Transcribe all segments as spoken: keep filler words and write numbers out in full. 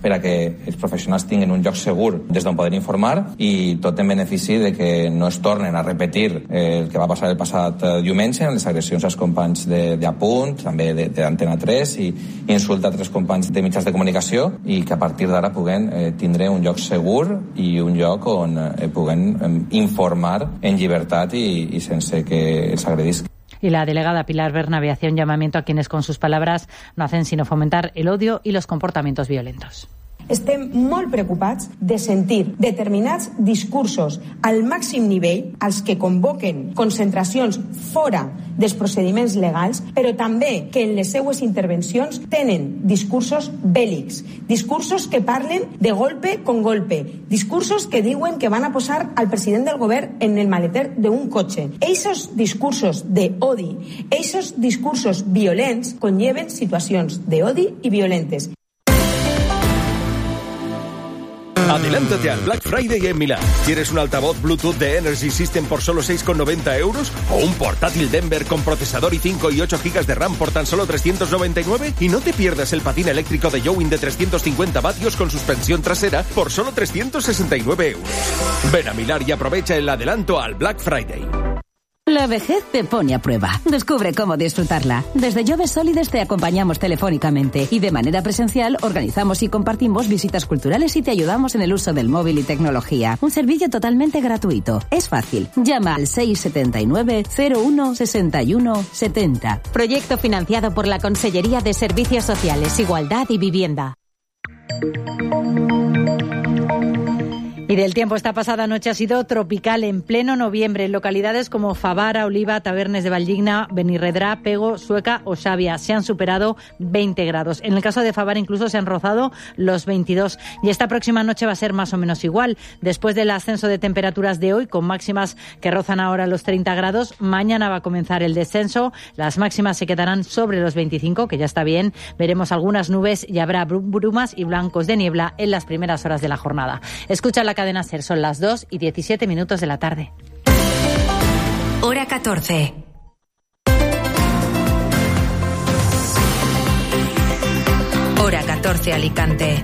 per a que els professionals tinguin un lloc segur des d'on poder informar i tot en benefici de que no es tornen a repetir el que va passar el passat diumenge en les agressions als companys de, de Apunt, també d'Antena tres i, i insulta a tres companys de mitjans de comunicació i que a partir d'ara puguen eh, tindre un lloc segur i un lloc on eh, puguen eh, informar en llibertat i, i sense que els agredisc. Y la delegada Pilar Bernabé hacía un llamamiento a quienes con sus palabras no hacen sino fomentar el odio y los comportamientos violentos. Estem molt preocupats de sentir determinats discursos al màxim nivell, als que convoquen concentracions fora dels procediments legals, però també que en les seues intervencions tenen discursos bèl·lics, discursos que parlen de golpe con golpe, discursos que diuen que van a posar al president del govern en el maleter d'un cotxe. Eixos discursos d'odi, eixos discursos violents conlleven situacions d'odi i violentes. Adelántate al Black Friday en Milán. ¿Quieres un altavoz Bluetooth de Energy System por solo seis con noventa euros? ¿O un portátil Denver con procesador i cinco y ocho gigas de RAM por tan solo trescientos noventa y nueve? Y no te pierdas el patín eléctrico de Yowin de trescientos cincuenta vatios con suspensión trasera por solo trescientos sesenta y nueve euros. Ven a Milán y aprovecha el adelanto al Black Friday. La vejez te pone a prueba. Descubre cómo disfrutarla. Desde Lloves Sólides te acompañamos telefónicamente y de manera presencial organizamos y compartimos visitas culturales y te ayudamos en el uso del móvil y tecnología. Un servicio totalmente gratuito. Es fácil. Llama al seis siete nueve, cero uno, seis uno siete cero. Proyecto financiado por la Consellería de Servicios Sociales, Igualdad y Vivienda. Y del tiempo, esta pasada noche ha sido tropical en pleno noviembre en localidades como Favara, Oliva, Tabernes de Valldigna, Benirredrà, Pego, Sueca o Xàbia. Se han superado veinte grados. En el caso de Favara incluso se han rozado los veintidós. Y esta próxima noche va a ser más o menos igual. Después del ascenso de temperaturas de hoy, con máximas que rozan ahora los treinta grados, mañana va a comenzar el descenso. Las máximas se quedarán sobre los veinticinco, que ya está bien. Veremos algunas nubes y habrá brumas y blancos de niebla en las primeras horas de la jornada. Escucha la cadena SER, son las dos y diecisiete minutos de la tarde. Hora catorce. Hora catorce, Alicante.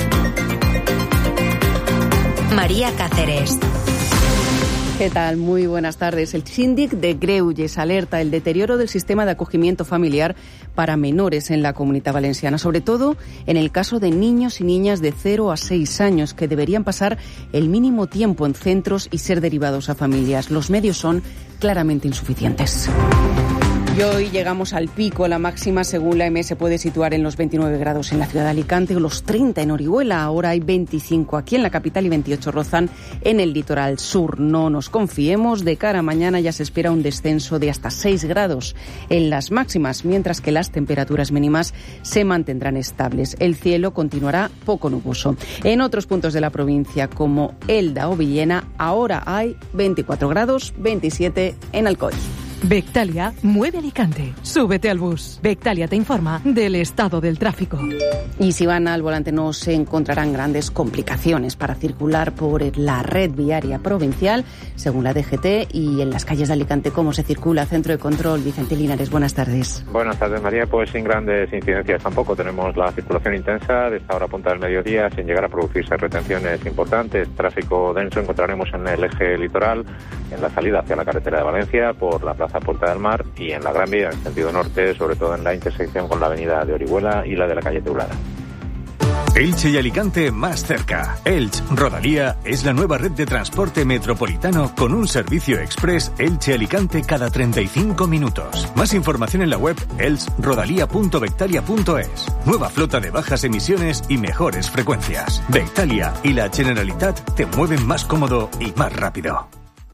María Cáceres. ¿Qué tal? Muy buenas tardes. El síndic de Greuges alerta el deterioro del sistema de acogimiento familiar para menores en la Comunitat Valenciana, sobre todo en el caso de niños y niñas de cero a seis años que deberían pasar el mínimo tiempo en centros y ser derivados a familias. Los medios son claramente insuficientes. Y hoy llegamos al pico. La máxima, según la E M E, se puede situar en los veintinueve grados en la ciudad de Alicante o los treinta en Orihuela. Ahora hay veinticinco aquí en la capital y veintiocho rozan en el litoral sur. No nos confiemos. De cara a mañana ya se espera un descenso de hasta seis grados en las máximas, mientras que las temperaturas mínimas se mantendrán estables. El cielo continuará poco nuboso. En otros puntos de la provincia, como Elda o Villena, ahora hay veinticuatro grados, veintisiete en Alcoy. Bectalia mueve Alicante. Súbete al bus. Bectalia te informa del estado del tráfico. Y si van al volante no se encontrarán grandes complicaciones para circular por la red viaria provincial, según la D G T, y en las calles de Alicante. ¿Cómo se circula? Centro de Control, Vicente Linares, buenas tardes. Buenas tardes, María. Pues sin grandes incidencias tampoco. Tenemos la circulación intensa de esta hora punta del mediodía, sin llegar a producirse retenciones importantes. Tráfico denso encontraremos en el eje litoral, en la salida hacia la carretera de Valencia, por la plaza Puerta del Mar, y en la Gran Vía en sentido norte, sobre todo en la intersección con la avenida de Orihuela y la de la calle Teulada. Elche y Alicante más cerca. Elche Rodalía es la nueva red de transporte metropolitano con un servicio express Elche-Alicante cada treinta y cinco minutos. Más información en la web elche rodalía punto bectalia punto es. Nueva flota de bajas emisiones y mejores frecuencias. Bectalia y la Generalitat te mueven más cómodo y más rápido.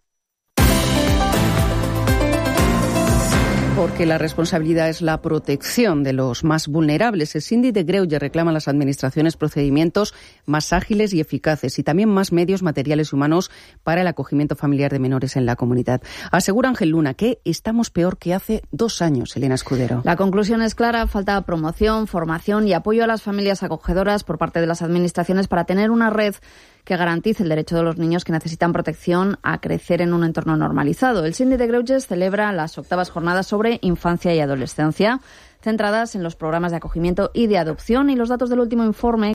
Porque la responsabilidad es la protección de los más vulnerables. El síndic de Greuges reclama a las administraciones procedimientos más ágiles y eficaces y también más medios materiales y humanos para el acogimiento familiar de menores en la comunidad. Asegura Ángel Luna que estamos peor que hace dos años, Elena Escudero. La conclusión es clara: falta promoción, formación y apoyo a las familias acogedoras por parte de las administraciones para tener una red que garantice el derecho de los niños que necesitan protección a crecer en un entorno normalizado. El síndic de Greuges celebra las octavas jornadas sobre infancia y adolescencia, centradas en los programas de acogimiento y de adopción, y los datos del último informe